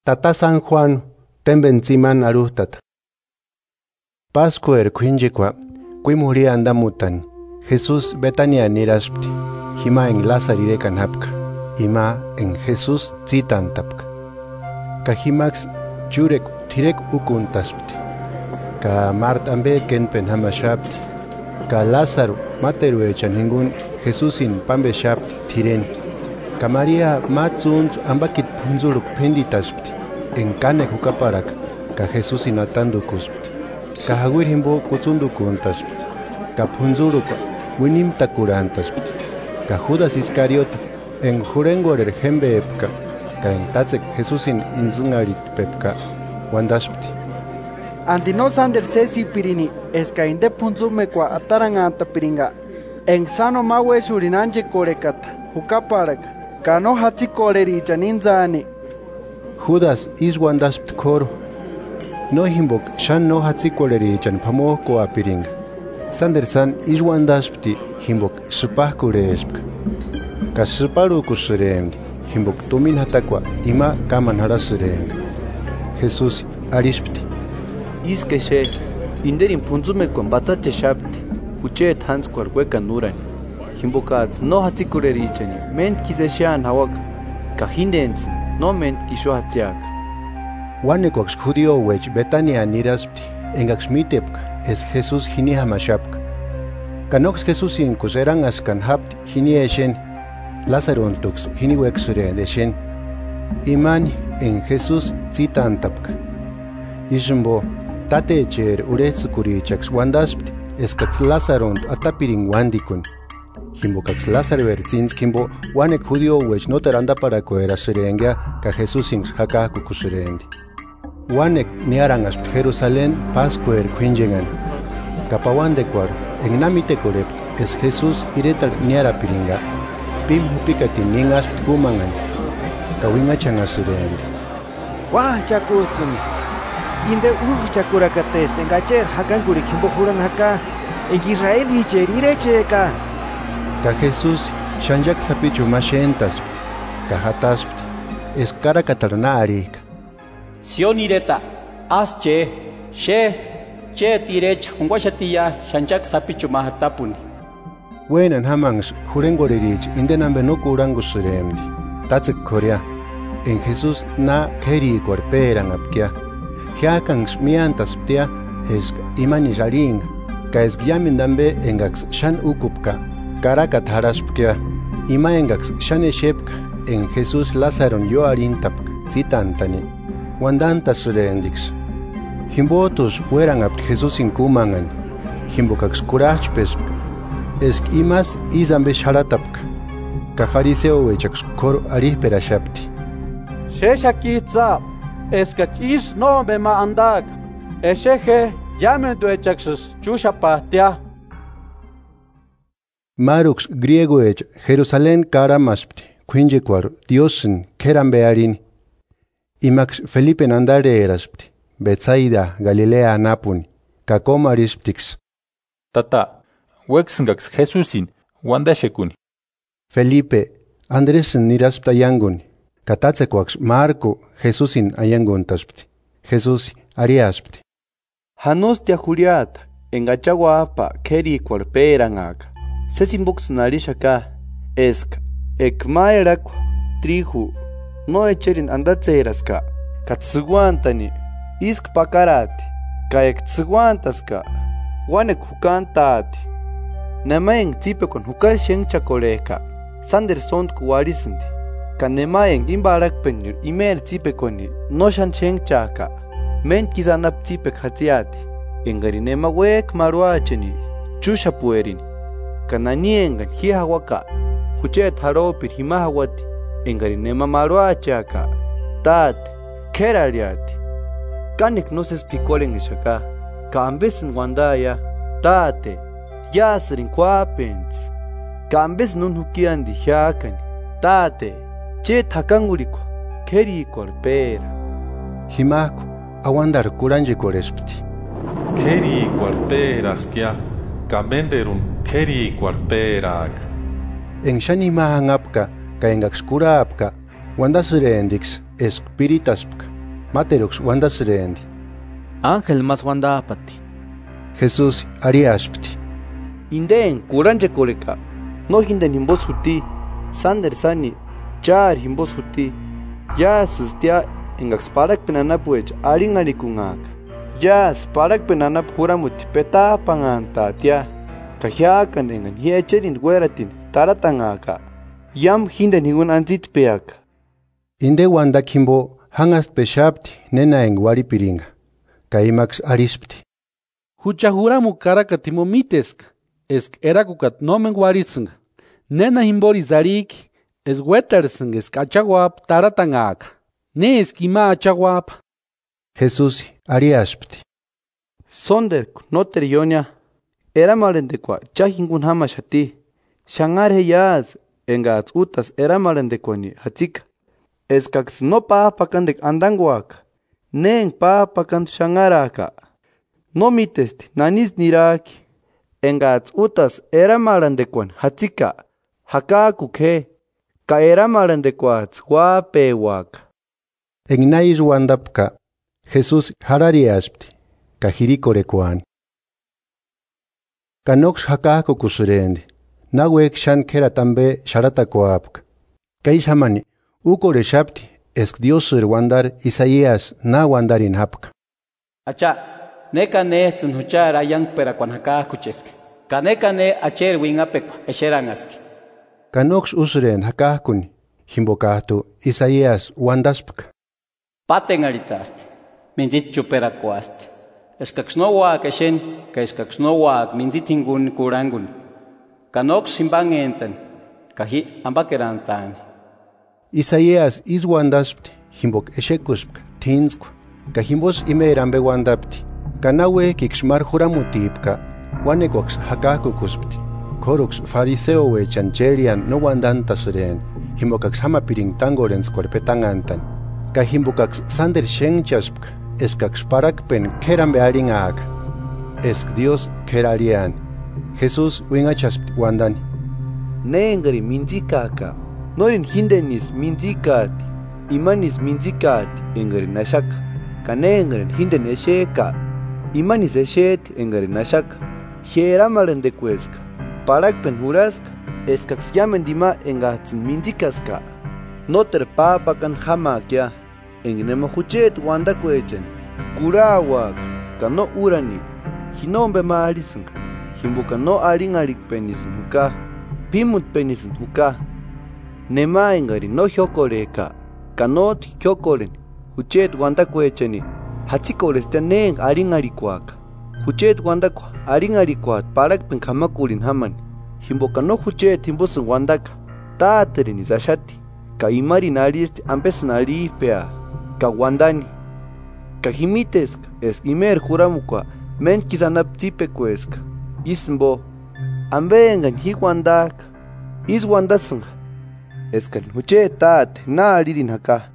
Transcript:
Tata San Juan tembenziman arutata. Pascuer quinjequa, quimuri andamutan. Jesús Betania niraspti. Hima en Lazarire canapca. Ima en Jesús zitantapca. Kahimax jurek tirek ukuntaspti. Ka Mart ambe ken penhamashapti. Ka Lázaro materu echan ningun Jesúsin pambe shapti tiren. Ka María matzunt ambakit punzuruk penditaspti. En kane hukaparak. Ka Jesúsin atandukuspti. Ka hawir himbo kutzundukuntaspti. Ka punzuruka winim takurantaspti. Ka Judas Iscariota en jurengorer jembe epka. Ka en tatzek Jesúsin inzungarit pepka wandaspti. Antino sander sesi pirini eska inde punzume kwa ataranganta piringa. En sano mawe surinanje korekata hukaparak. Kano hatzi koleri janinzani. Judas is wandaspt koro. No himbok shan no hatzi koleri jan pamoko apiringa. Sandersan is wandaspti himbok supah kurespka. Ka suparu kusurengi himbok tumin hatakwa ima kaman harasurenga. Jesús arispti. Iske she inderin punzume kon batache shapti. Huche thans kwarweka nuran. Himbokats no hatzi koleri jani ment kizeshan hawak. Ka hindens no ment kisho hatziak. Wanekox judío wech Betania niraspti engax mitepka es Jesús hiniha mashapka. Kanox Jesús inkus eran askan hapt hini eshen Lázaro ontux hini wexuren eshen. Imani en Jesús zitantapka. Ishmbo tate echer uretzukurichax wandaspti eskax Lázaro atapirin wandikun. Himbocax Lázaro vertzins kimbo wanek judío wech no teranda para coera surengia ka Jesús ins haka kukusurendi. Wanek niarangas Jerusalén Pascuer quinjengan. Kapawandekuar en namite korep es Jesús iretal niara piringa. Pim hupikati ningas pumangan. Kawingachan surendi. Wah chakutsuni. Inde chakurakates engacher hakan kurikimbo juran haka. En Israel hicher irecheka. Ka Jesús shanjak sapichu mashentas. Ka hataspt es cara katarnarik. Sionireta, asche, che tirech, ungwashatia, shanjak sapichu mahatapuni. Wenan hamangs jurengorerich indenambe no kurangusuremdi. Tatsek korea. En Jesús na keri korperan apkia. Hiakangs miantas ptia es imanijaring. Ka es gyamindambe engax shan ukupka. Karakat haraspkia. Ima engax shan eshepka. En Jesús Lázaron yo arintapka. Zitantani. Wandanta surendix. Himbotus fueran apt Jesús inkumangan. Himbocax curachpesp. Esk imas izambe sharatapka. Ka fariseo wechax kor arihperashapti. Sheshakitza. Eskach is no bema andak. Esheje llamen duechaxus chushapahtia. Marux griego ech Jerusalén karamaspti. Quinjequar Diosen kerambearin. Imax Felipe nandare eraspti. Betsaida Galilea napuni. Kakomarisptix. Tata, wexngax Jesusin, wandashekuni. Felipe, Andrés niraspta yanguni. Katatsequax Marco, Jesusin ayanguntaspti. Jesús ariaspti. Hanostia juriata, engachaguapa, keri cuarperangak. Sesimbux narishaka, esk, ekmaerakwa, triju, no echerin andatseraska, katsuguantani, isk pakarati, kaek tsuguantaska, wanek hukantati. Nemaeng tipe con hukar sheng chakoleka, sander sont kuwarisindi, kanemaeng imbarak penir imer tipe koni, no shan sheng chaka, men kizanap tipe khatiati, engarinema wek maruacheni, chusha puerini. Kananiengan hihawaka, huchet haropir himahawati, engarinema maruachaka, tat, kerariati. Kanik no se spicolen ishaka, kambesen wandaya, tate, yasrin kwapens, kambes nun hukian di hiakani, tate, chet hakangurikwa, keri korpera. Himaku, awandar kuranje korespti. Keri korperas kya. Kamenderun keri cuarperak. En shani mahangapka, ka engaxkura apka, wandasirendix, espiritaspka. Materox wandasrendi. Ángel más wanda pati. Jesús ariaspti. Inden kuranje koreka. No hinden himbos huti. Sander sani. Char himbos huti. Ya sistia engax parak penanapuech aringarikungak. Ya sparak penanap huramuti peta panganta tia. Kahyakan engan hiecherin gueratin taratangaka. Yam hinden hingun antit peak. Inde wanda kimbo hangast peshapti nena en waripiringa. Kaimax arispti. Huchahura mukara katimo mitesk. Esk era kukat nomen warisnga. Nena himbori zarik. Es wetersng es achawap taratangaka. Ne eskima achawap. Jesús ariaspti. Sonder noter yonya. Era malendekwa chahingun hamashati. Shangar heyaz. Engats utas era malendekwani hatika. Eskax no pa pakandek andanguaka. Nen pa pakand shangaraka. No mitesti nanis niraki. Engats utas era malandekwan hatika. Hakaku ke. Ka era malandekwats guapewaka. Egnais wandapka. Jesús harariaspti. Kahirikorekwani. Kanox hakaku kusurendi. Nawek shan kera tambe sharatakoapka. Kaisamani. Ukore shapti. Esk Diosur wandar Isaías na wandarin hapka. Acha, neka ne tsunhuchar ayang pera kwanhaka kuchesk. Kaneka ne acher wingapekwa esherangaski. Kanox usren hakakuni. Himbokahtu Isaías wandaspka. Patengaritast. Minzit chupera koast. Eskaxnowa keshen, ka eskaxnowa minzitingun kurangun. Kanox simbangentan. Kahi ambakerantan. Isaías is wandaspti. Himbok eshekuspka. Tinskwa. Kahimbos imerambe wandapti. Kanawe kikshmar juramutipka. Wanekox hakakukuspti. Korox fariseo we chancherian no wandantasuren. Himbokax hamapiring tangorens korpetangantan. Kahimbokax sander shenchaspka. Eskax parakpen kerambe aringak. Esk Dios kerarian. Jesús wingachaspt wandani. Nengari minzikaka. Norin hindenis minzikati. Imanis minzikati engari nashaka. Kanengari hinden esheka. Imanis eshet engari nashaka. Hieramalendekueska. Parakpen huraska. Eskax yamendima engatsin minzikaska. Noter papakan hamakya. Engnema huchet wandakuechen. Kurawak. Kano urani. Hinombe maarisinga. Himbuka no aringarik penisin huka. Pimut penisin huka. Nema engari no hyokoreka. Kanot hyokoren. Huchet wandakuecheni. Hatzikoreste neng aringarikuaka. Huchet wandakwa aringarikuat parakpen kamakurin haman. Himbuka no huchet himbusun wandaka. Taaterin izashati. Ka imarin ariste ampesan aripea. Ka wandani. Ka himiteska es imer juramukwa. Men kisanap tipekueska. Ismbo. Ambengan hiwandak. Is wandasanga. Eskal huche taat na aririn haka.